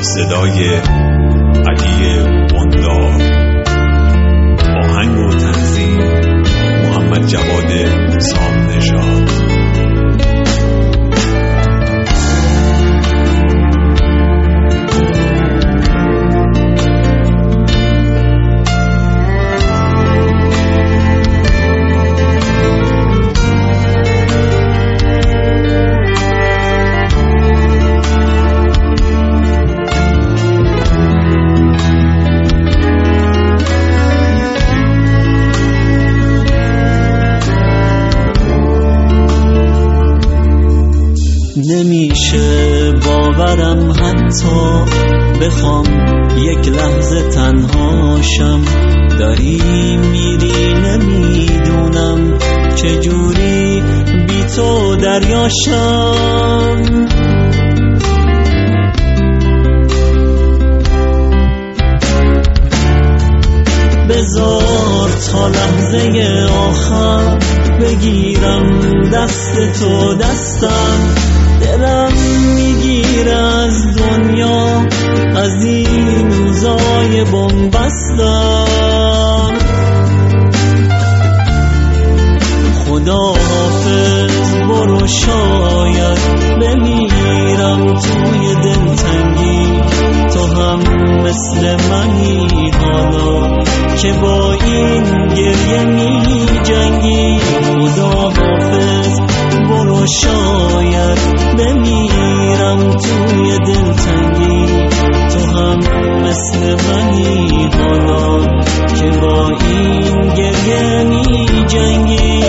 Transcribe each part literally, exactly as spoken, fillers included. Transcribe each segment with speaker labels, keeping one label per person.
Speaker 1: صدای علی بندار، آهنگ و تنظیم محمد جواد سام نژاد.
Speaker 2: نمیشه باورم حتی بخوام یک لحظه تنهاشم، داری میری نمیدونم چجوری بی تو دریاشم. بذار تا لحظه آخر بگیرم دست تو دستم، دلم میگیره از دنیا از این روزای بنبستم. خدا حافظ برو، شاید بمیرم توی دلتنگی، تو هم مثل منی حالا که با این گریه می جنگی. خدا حافظ برو، شاید بمیرم توی دلتنگی، تو هم مثل منی حالا که با این گریه می جنگی.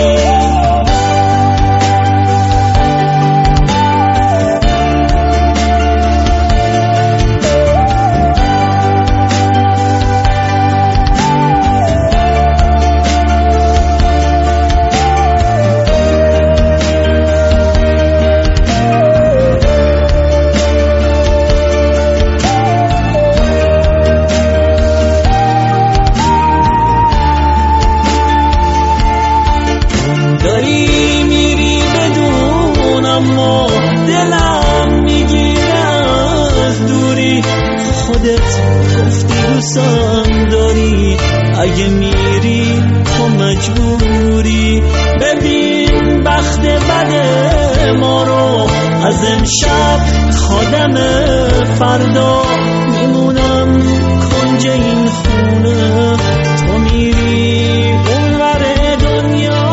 Speaker 2: داری میری بدون اما دلم میگیره از دوری، خودت گفتی دوستم داری، اگه میری تو مجبوری. ببین بخت بد ما رو، از امشب خادم فردا میمونم کنج این خونه، تو میری اونور دنیا.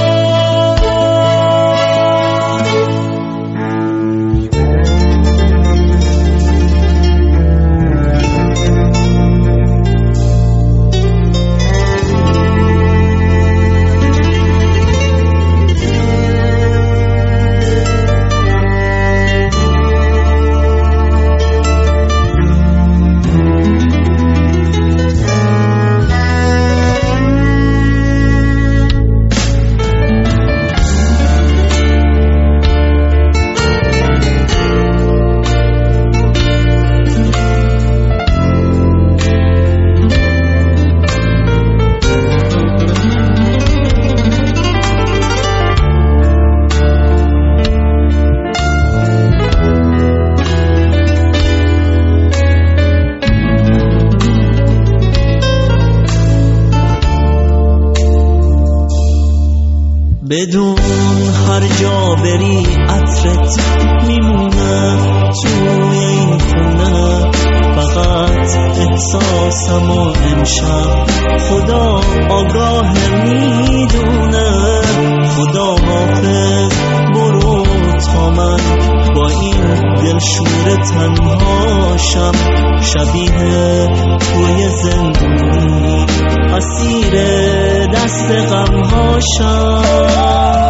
Speaker 2: بدون هر جا بری عطرت میمونه توی این خونه، فقط احساسم و امشب خدا آگاه میدونه. خدا حافظ برو تا من با این دلشور تنهاشم، شبیه توی زندونی اسیر دست غمهاشم.